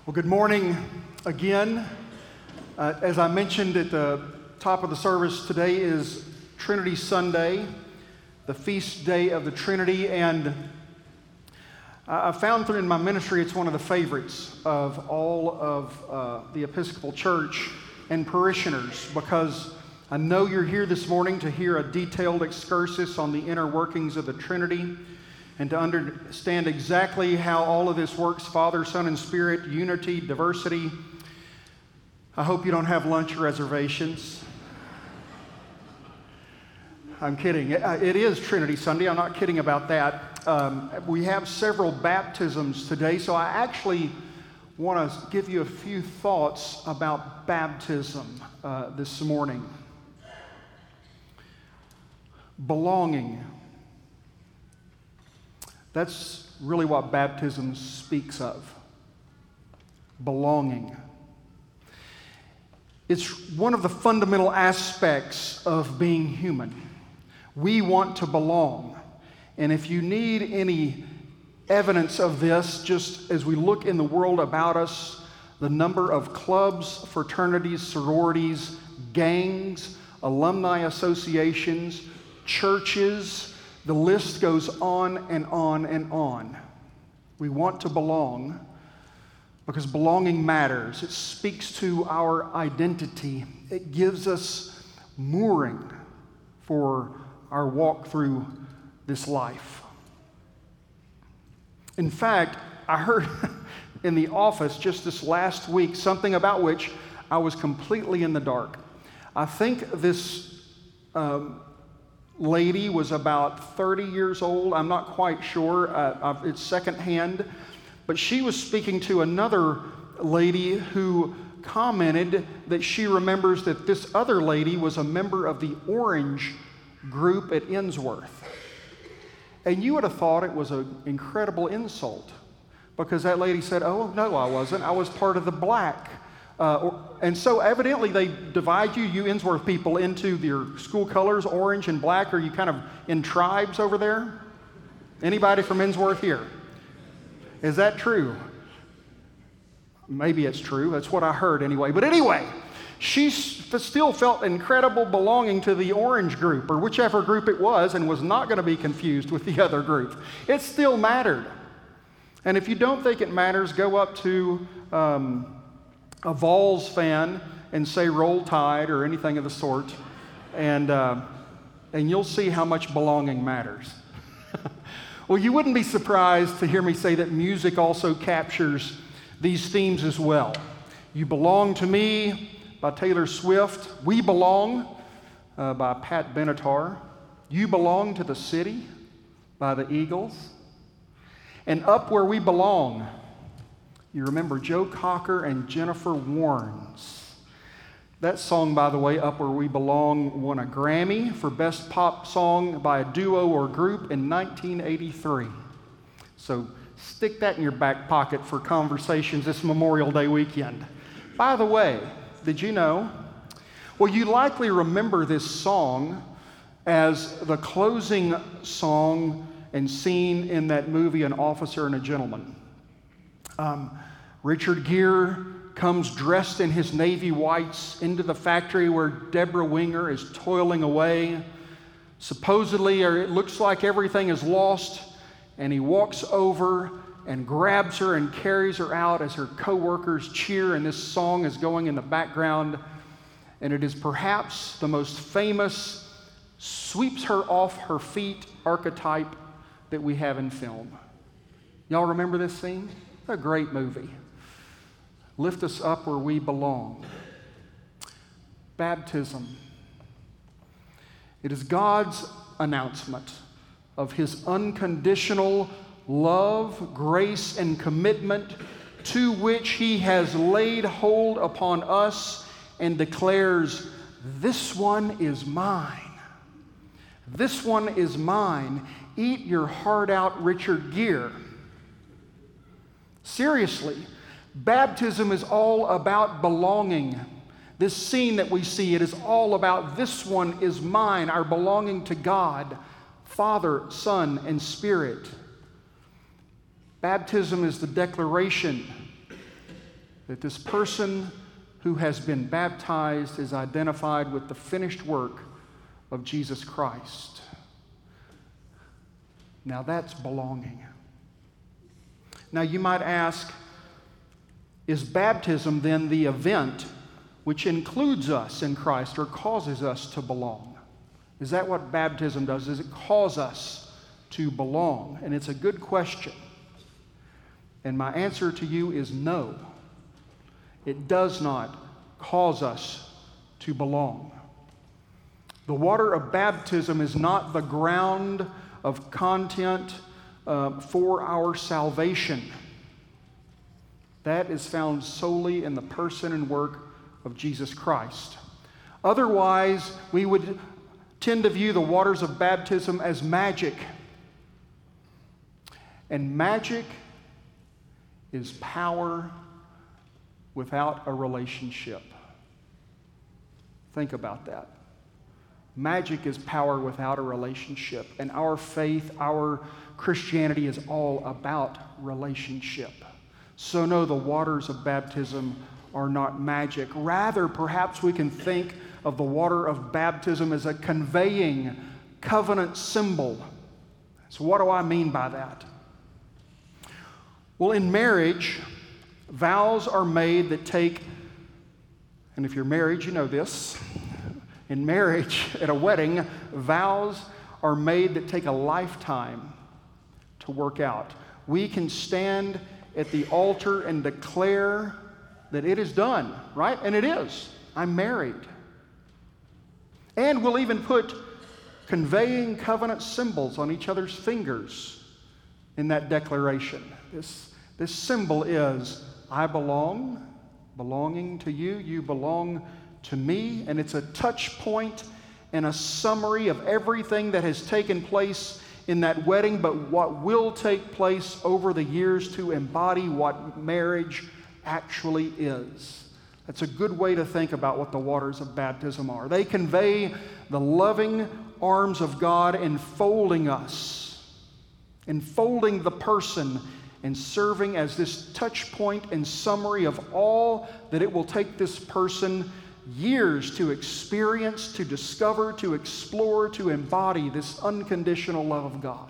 Well, good morning again. As I mentioned at the top of the service, today is Trinity Sunday, the feast day of the Trinity, and I found in my ministry it's one of the favorites of all of the Episcopal Church and parishioners, because I know you're here this morning to hear a detailed excursus on the inner workings of the Trinity and to understand exactly how all of this works: Father, Son, and Spirit, unity, diversity. I hope you don't have lunch reservations. I'm kidding. It is Trinity Sunday. I'm not kidding about that. We have several baptisms today, so I actually want to give you a few thoughts about baptism this morning. Belonging. That's really what baptism speaks of. Belonging. It's one of the fundamental aspects of being human. We want to belong. And if you need any evidence of this, just as we look in the world about us, the number of clubs, fraternities, sororities, gangs, alumni associations, churches, the list goes on and on and on. We want to belong because belonging matters. It speaks to our identity. It gives us mooring for our walk through this life. In fact, I heard in the office just this last week something about which I was completely in the dark. I think this lady was about 30 years old. I'm not quite sure. It's secondhand. But she was speaking to another lady who commented that she remembers that this other lady was a member of the Orange group at Innsworth. And you would have thought it was an incredible insult, because that lady said, "Oh, no, I wasn't. I was part of the Black." And so evidently they divide you Innsworth people, into your school colors, orange and black. Are you kind of in tribes over there? Anybody from Innsworth here? Is that true? Maybe it's true. That's what I heard anyway. But anyway, she still felt incredible belonging to the orange group, or whichever group it was, and was not going to be confused with the other group. It still mattered. And if you don't think it matters, go up to a Vols fan and say "Roll Tide" or anything of the sort, and you'll see how much belonging matters. Well, you wouldn't be surprised to hear me say that music also captures these themes as well. "You Belong to Me" by Taylor Swift, "We Belong" by Pat Benatar, "You Belong to the City" by the Eagles, and "Up Where We Belong." You remember Joe Cocker and Jennifer Warnes. That song, by the way, "Up Where We Belong," won a Grammy for Best Pop Song by a Duo or Group in 1983. So stick that in your back pocket for conversations this Memorial Day weekend. By the way, did you know? Well, you likely remember this song as the closing song and scene in that movie, An Officer and a Gentleman. Richard Gere comes dressed in his navy whites into the factory where Deborah Winger is toiling away. Supposedly, or it looks like everything is lost, and he walks over and grabs her and carries her out as her co-workers cheer, and this song is going in the background. And it is perhaps the most famous sweeps her off her feet archetype that we have in film. Y'all remember this scene? A great movie. Lift us up where we belong. Baptism. It is God's announcement of His unconditional love, grace, and commitment to which He has laid hold upon us and declares, "This one is mine. This one is mine. Eat your heart out, Richard Gere." Seriously, baptism is all about belonging. This scene that we see, it is all about "this one is mine," our belonging to God, Father, Son, and Spirit. Baptism is the declaration that this person who has been baptized is identified with the finished work of Jesus Christ. Now that's belonging. Now you might ask, is baptism then the event which includes us in Christ or causes us to belong? Is that what baptism does? Does it cause us to belong? And it's a good question. And my answer to you is no. It does not cause us to belong. The water of baptism is not the ground of content for our salvation. That is found solely in the person and work of Jesus Christ. Otherwise, we would tend to view the waters of baptism as magic. And magic is power without a relationship. Think about that. Magic is power without a relationship. And our faith, our Christianity is all about relationship. So no, the waters of baptism are not magic. Rather, perhaps we can think of the water of baptism as a conveying covenant symbol. So what do I mean by that? Well, in marriage, vows are made that take, and if you're married, you know this. In marriage, at a wedding, vows are made that take a lifetime to work out. We can stand at the altar and declare that it is done, right? And it is. I'm married. And we'll even put conveying covenant symbols on each other's fingers in that declaration. This symbol is, I belong, belonging to you, you belong to me, and it's a touch point and a summary of everything that has taken place in that wedding, but what will take place over the years to embody what marriage actually is. That's a good way to think about what the waters of baptism are. They convey the loving arms of God enfolding us, enfolding the person, and serving as this touch point and summary of all that it will take this person years to experience, to discover, to explore, to embody this unconditional love of God.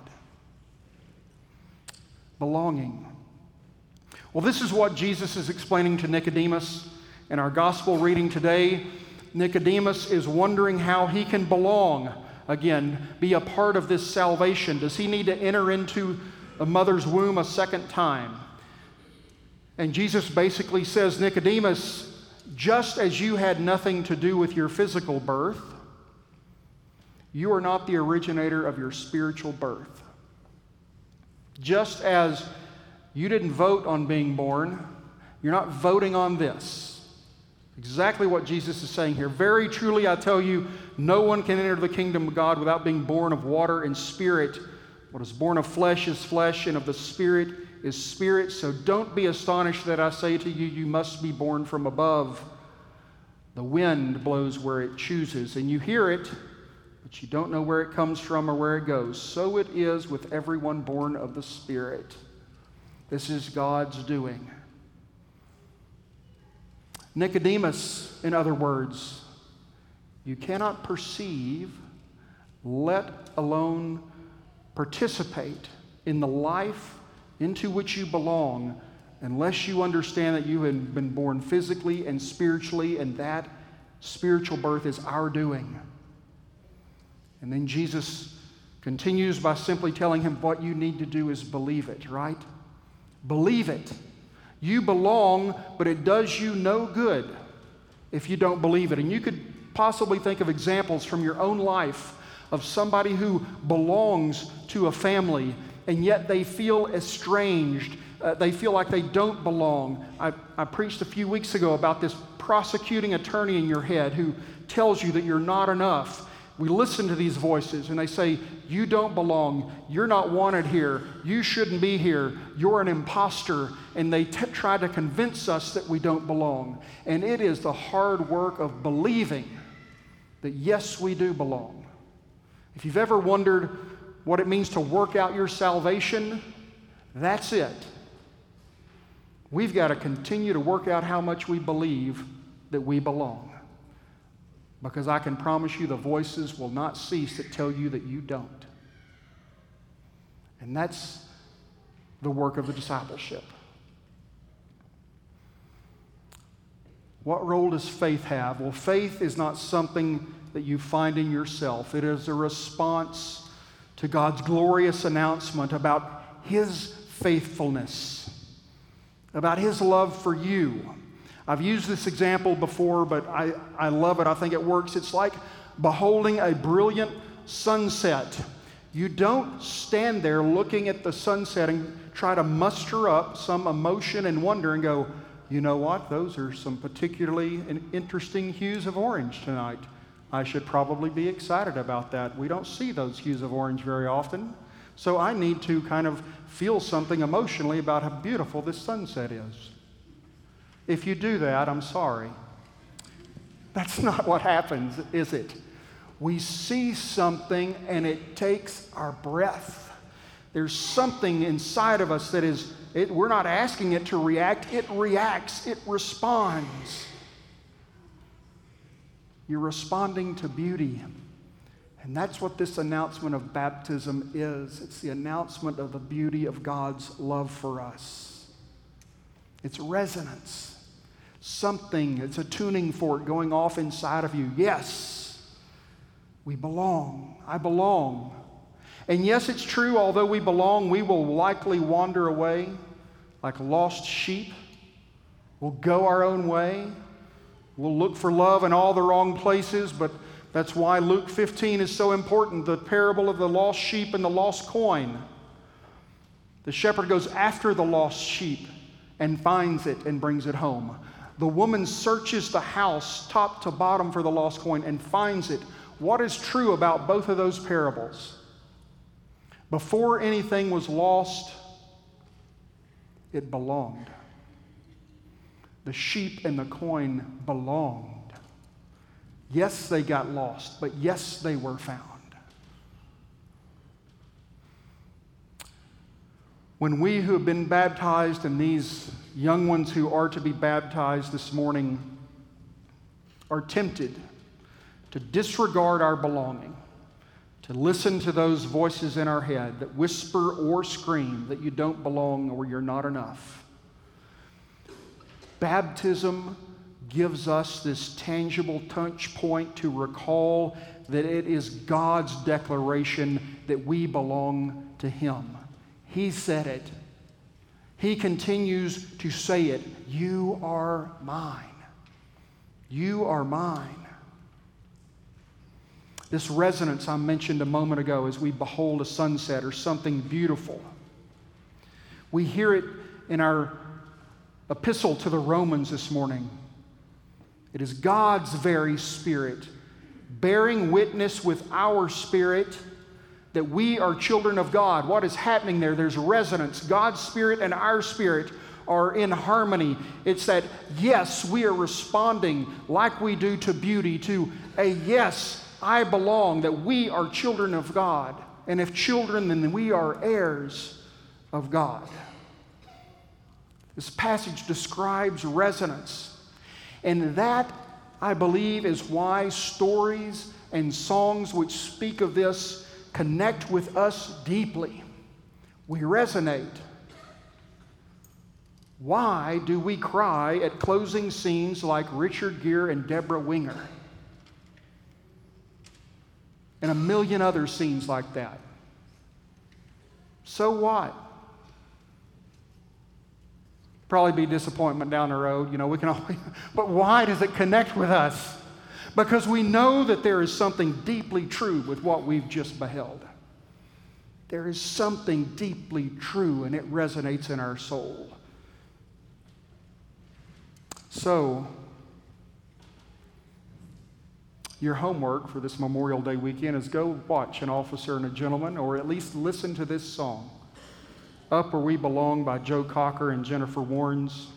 Belonging. Well, this is what Jesus is explaining to Nicodemus in our gospel reading today. Nicodemus is wondering how he can belong, again, be a part of this salvation. Does he need to enter into a mother's womb a second time? And Jesus basically says, Nicodemus, just as you had nothing to do with your physical birth, you are not the originator of your spiritual birth. Just as you didn't vote on being born, you're not voting on this. Exactly what Jesus is saying here. Very truly, I tell you, no one can enter the kingdom of God without being born of water and spirit. What is born of flesh is flesh, and of the Spirit is spirit. So don't be astonished that I say to you, you must be born from above. The wind blows where it chooses, and you hear it, but you don't know where it comes from or where it goes. So it is with everyone born of the Spirit. This is God's doing. Nicodemus, in other words, you cannot perceive, let alone participate in the life into which you belong unless you understand that you have been born physically and spiritually, and that spiritual birth is our doing. And then Jesus continues by simply telling him what you need to do is believe it, right? Believe it. You belong, but it does you no good if you don't believe it. And you could possibly think of examples from your own life of somebody who belongs to a family and yet they feel estranged. They feel like they don't belong. I preached a few weeks ago about this prosecuting attorney in your head who tells you that you're not enough. We listen to these voices and they say, you don't belong, you're not wanted here, you shouldn't be here, you're an imposter, and they try to convince us that we don't belong. And it is the hard work of believing that yes, we do belong. If you've ever wondered what it means to work out your salvation, that's it. We've got to continue to work out how much we believe that we belong. Because I can promise you the voices will not cease that tell you that you don't. And that's the work of the discipleship. What role does faith have? Well, faith is not something that you find in yourself. It is a response to God's glorious announcement about His faithfulness, about His love for you. I've used this example before, but I love it. I think it works. It's like beholding a brilliant sunset. You don't stand there looking at the sunset and try to muster up some emotion and wonder and go, you know what? Those are some particularly interesting hues of orange tonight. I should probably be excited about that. We don't see those hues of orange very often. So I need to kind of feel something emotionally about how beautiful this sunset is. If you do that, I'm sorry. That's not what happens, is it? We see something and it takes our breath. There's something inside of us that is, we're not asking it to react. It reacts. It responds. You're responding to beauty. And that's what this announcement of baptism is. It's the announcement of the beauty of God's love for us. It's resonance. Something, it's a tuning fork going off inside of you. Yes, we belong. I belong. And yes, it's true, although we belong, we will likely wander away like lost sheep. We'll go our own way. We'll look for love in all the wrong places, but that's why Luke 15 is so important, the parable of the lost sheep and the lost coin. The shepherd goes after the lost sheep and finds it and brings it home. The woman searches the house top to bottom for the lost coin and finds it. What is true about both of those parables? Before anything was lost, it belonged. The sheep and the coin belonged. Yes, they got lost, but yes, they were found. When we who have been baptized and these young ones who are to be baptized this morning are tempted to disregard our belonging, to listen to those voices in our head that whisper or scream that you don't belong or you're not enough, baptism gives us this tangible touch point to recall that it is God's declaration that we belong to Him. He said it. He continues to say it. You are mine. You are mine. This resonance I mentioned a moment ago as we behold a sunset or something beautiful. We hear it in our epistle to the Romans this morning. It is God's very Spirit bearing witness with our spirit that we are children of God. What is happening there? There's resonance. God's Spirit and our spirit are in harmony. It's that, yes, we are responding like we do to beauty, to a yes, I belong, that we are children of God. And if children, then we are heirs of God. This passage describes resonance. And that, I believe, is why stories and songs which speak of this connect with us deeply. We resonate. Why do we cry at closing scenes like Richard Gere and Deborah Winger? And a million other scenes like that. So what? Probably be disappointment down the road, we can always, but why does it connect with us? Because we know that there is something deeply true with what we've just beheld. There is something deeply true and it resonates in our soul. So, your homework for this Memorial Day weekend is go watch An Officer and a Gentleman, or at least listen to this song, Up Where We Belong by Joe Cocker and Jennifer Warnes.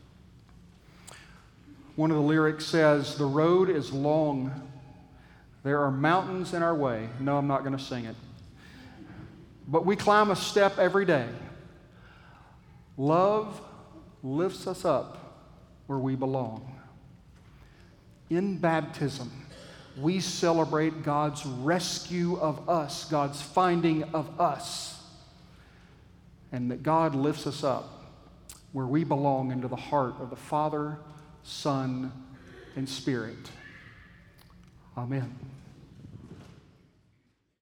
One of the lyrics says, the road is long. There are mountains in our way. No, I'm not going to sing it. But we climb a step every day. Love lifts us up where we belong. In baptism, we celebrate God's rescue of us, God's finding of us, and that God lifts us up where we belong into the heart of the Father, Son, and Spirit. Amen.